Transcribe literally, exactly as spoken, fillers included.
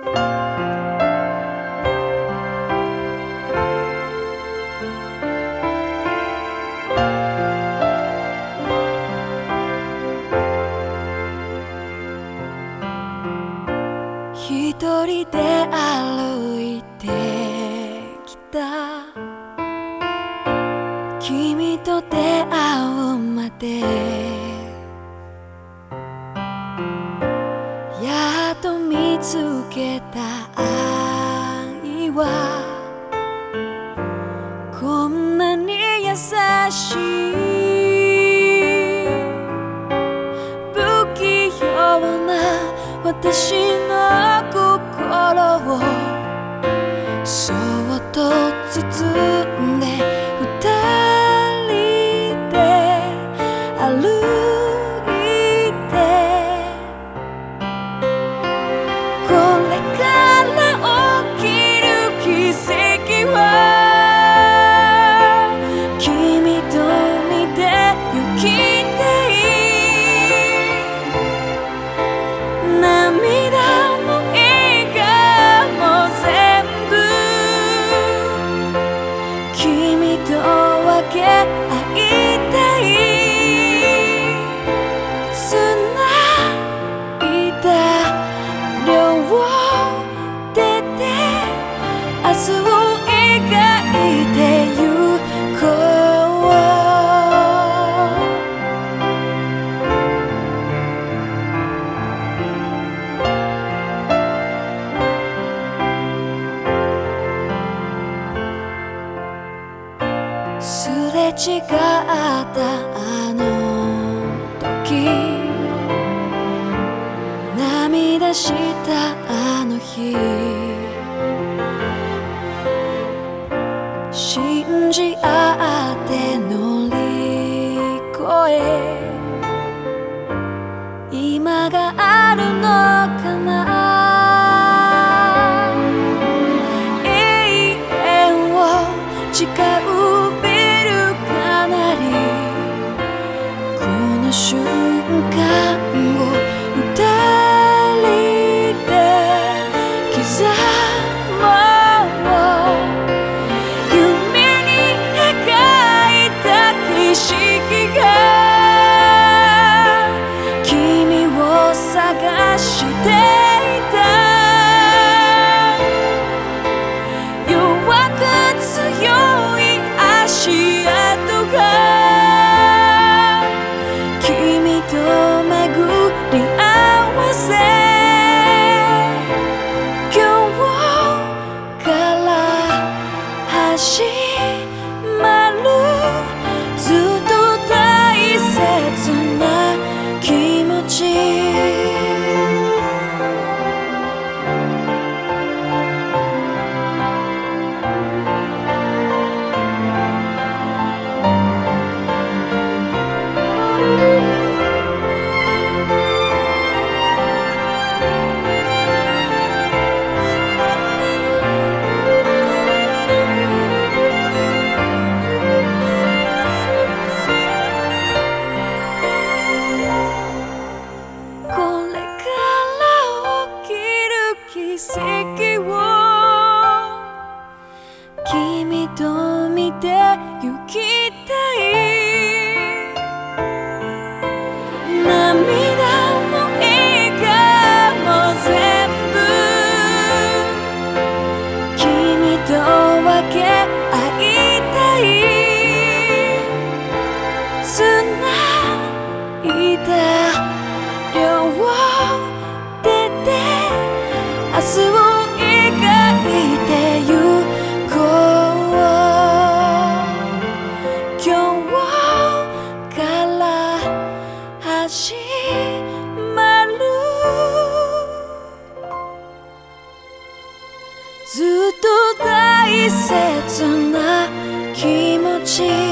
一人で歩いてきた君と出会うまでやっと見つけた愛はこんなに優しい不器用な私の心をそっと包んで二人で歩いてこれから起きる奇跡は君と見て行きたい涙も笑顔も全部君と分け合いたい繋いだ両手で明日を描いてゆこうすれ違ったあの時涙したあの日信じ合って乗り越え今があるのかな永遠を誓うビルかなりこの瞬間を二人で刻もう夢に描いた景色が君を探していた弱く強い足跡が君と巡り合わせ今日から始まるずっと大切な気持ちこれから起きる奇跡を君と見て行きたい涙も笑顔も全部君と分け合いたい繋いだ両手で明日を描いてゆこう今日から始まるずっと大切な気持ち